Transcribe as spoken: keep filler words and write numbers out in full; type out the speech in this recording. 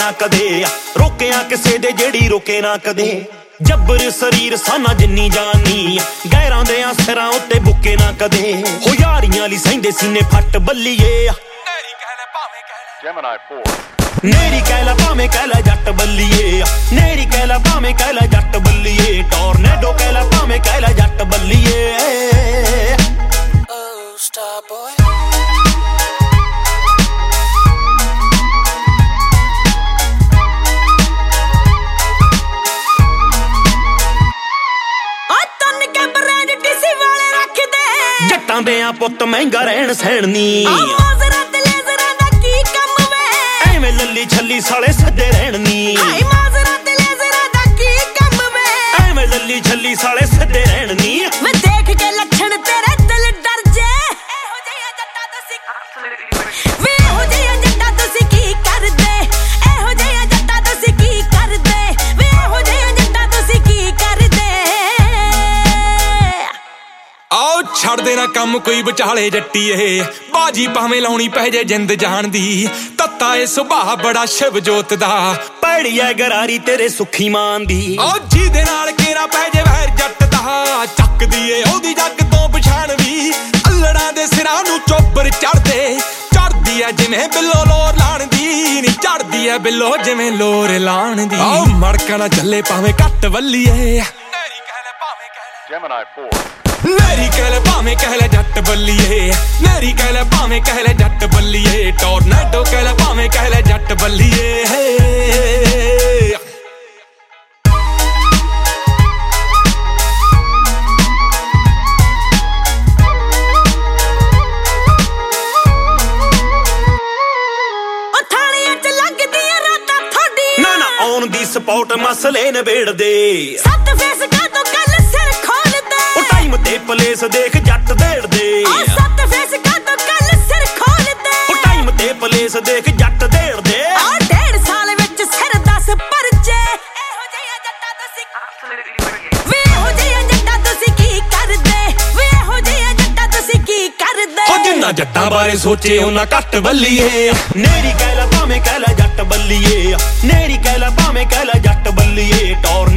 ਨਾ ਕਦੇ ਰੋਕਿਆ ਕਿਸੇ ਦੇ ਜਿਹੜੀ ਰੋਕੇ ਨਾ ਕਦੇ ਜੱਬਰ ਸਰੀਰ ਸਾਨਾ ਜਿੰਨੀ ਜਾਨੀ ਗੈਰਾਂ ਦੇ ਸਿਰਾਂ ਉੱਤੇ ਬੁੱਕੇ ਨਾ ਕਦੇ ਹੋ ਯਾਰੀਆਂ ਲਈ ਸਹਿੰਦੇ ਸੀਨੇ ਫੱਟ ਬੱਲੀਏ ਨੇਰੀ ਕਹਿ ਲੈ ਭਾਵੇਂ ਕਹਿ ਲੈ ਜੈਮਿਨੀ ਫੋਰ ਨੇਰੀ ਕਹਿ ਲੈ ਭਾਵੇਂ ਕਹਿ ਲੈ ਜੱਟ ਬੱਲੀਏ ਨੇਰੀ ਕਹਿ ਲੈ ਭਾਵੇਂ ਕਹਿ ਲੈ ਜੱਟ ਬੱਲੀਏ ਟੋਰਨੇਡੋ ਕਹਿ ਲੈ ਭਾਵੇਂ ਕਹਿ ਲੈ ਜੱਟ ਬੱਲੀਏ ਓ ਸਟਾਰ ਬॉय ਜੱਟਾਂ ਦੇ ਆ ਪੁੱਤ ਮਹਿੰਗਾ ਰਹਿਣ ਸਹਿਣ ਨੀ ਮਾਜ਼ਰਾ ਤੇ ਲੇਜ਼ਰਾਂ ਦਾ ਕੀ ਕੰਮ ਵੇ ਐਵੇਂ ਲੱਲੀ ਛੱਲੀ ਸਾਲੇ ਸੱਦੇ ਰਹਿਣ ਨੀ ਹਾਏ ਮਾਜ਼ਰਾ ਤੇ ਲੇਜ਼ਰਾਂ ਦਾ ਕੀ ਕੰਮ ਵੇ ਐਵੇਂ ਲੱਲੀ ਛੱਲੀ ਸਾਲੇ ਸੱਦੇ ਰਹਿਣ ਨੀ ਮੈਂ ਦੇਖ ਕੇ ਲੱਛਣ ਤੇਰੇ ਦਿਲ ਡਰ ਜੇ ਇਹੋ ਜਿਹਾ ਜੱਟਾਂ ਤੁਸੀਂ ਵੇ ਇਹੋ ਜਿਹਾ ਜੱਟਾਂ ਤੁਸੀਂ ਕੀ ਕਰਦੇ ਇਹੋ ਜਿਹਾ ਜੱਟਾਂ ਤੁਸੀਂ ਕੀ ਕਰਦੇ ਵੇ ਇਹੋ ਜਿਹਾ ਜੱਟਾਂ ਤੁਸੀਂ ਕੀ ਕਰਦੇ ਆਓ ਛੱਡ ਦੇਣਾ ਕੰਮ ਕੋਈ ਵਿਚਾਲੇ ਜੱਟੀਏ ਬਾਜੀ ਭਾਵੇਂ ਲਾਉਣੀ ਪੈ ਜੇ ਜਿੰਦ ਜਾਣ ਦੀ ਤੱਤਾ ਏ ਸੁਭਾਅ ਬੜਾ ਸ਼ਿਵ ਜੋਤ ਦਾ ਪੈੜੀ ਐ ਗਰਾਰੀ ਤੇਰੇ ਸੁੱਖੀ ਮਾਨ ਦੀ ਓ ਜਿਹਦੇ ਨਾਲ ਕੇਰਾ ਪੈ ਜੇ ਵੈਰ ਜੱਟ ਦਾ ਚੱਕਦੀ ਏ ਉਹਦੀ ਜੱਗ ਤੋਂ ਪਛਾਣ ਵੀ ਅੱਲੜਾਂ ਦੇ ਸਿਰਾਂ ਨੂੰ ਚੋਬਰ ਚੜਦੇ ਚੜਦੀ ਐ ਜਿਵੇਂ ਬਿੱਲੋ ਲੋਰ ਲਾਣ ਦੀ ਨੀ ਚੜਦੀ ਐ ਬਿੱਲੋ ਜਿਵੇਂ ਲੋਰ ਲਾਣ ਦੀ ਓ ਮੜਕਾ ਨਾ ਚੱਲੇ ਭਾਵੇਂ ਘੱਟ ਵੱਲੀਏ ਨੇਰੀ ਕਹਿ ਲੈ ਭਾਵੇਂ ਕਹਿ ਲੈ ਜੈਮਿਨੀ ਫੋਰ ਨੇਰੀ ਕਹਿ ਲੈ ਭਾਵੇਂ ਕਹਿ ਲੈ ਜੱਟ ਬੱਲੀਏ ਨੇਰੀ ਕਹਿ ਲੈ ਭਾਵੇਂ ਕਹਿ ਲੈ ਜੱਟ ਬੱਲੀਏ ਟੋਰਨੇਡੋ ਕਹਿ ਲੈ ਭਾਵੇਂ ਕਹਿ ਲੈ ਜੱਟ ਬੱਲੀਏ ਥਾਣੀਆਂ ਚ ਲੱਗਦੀਆਂ ਰਾਤਾਂ ਥੋਡੀ ਨਾ ਨਾ ਆਉਣ ਦੀ ਸਪੌਟ ਮਸਲੇ ਨਿਬੇੜਦੇ ਸੱਤ ਫੇਸ ਕਾ ਤੋਂ ਕੱਲ ਸਿਰ ਟਾਈਮ ਤੇ ਪਲੇਸ ਦੇਖ ਜੱਟ ਦੇੜਦੇ ਆ ਸੱਤ ਫੇਸ ਕਾ ਤੋਂ ਕੱਲ ਸਿਰ ਖੋਲਦੇ ਉਹ ਟਾਈਮ ਤੇ ਪਲੇਸ ਦੇਖ ਜੱਟ ਦੇੜਦੇ ਆ ਡੇਢ ਸਾਲ ਵਿੱਚ ਸਿਰ ਦਸ ਪਰਚੇ ਇਹੋ ਜਿਹਾ ਜੱਟਾਂ ਤੁਸੀਂ ਵੇ ਇਹੋ ਜਿਹਾ ਜੱਟਾਂ ਤੁਸੀਂ ਕੀ ਕਰਦੇ ਵੇ ਇਹੋ ਜਿਹਾ ਜੱਟਾਂ ਤੁਸੀਂ ਕੀ ਕਰਦੇ ਹੋ ਜਿੰਨਾ ਜੱਟਾਂ ਬਾਰੇ ਸੋਚੇ ਉਹਨਾਂ ਘੱਟ ਬੱਲੀਏ ਨੇਰੀ ਕਹਿ ਲੈ ਭਾਵੇਂ ਕਹਿ ਲੈ ਜੱਟ ਬੱਲੀਏ ਨੇਰੀ ਕਹਿ ਲੈ ਭਾਵੇਂ ਕਹਿ ਲੈ ਜੱਟ ਬੱਲੀਏ ਟੌਰ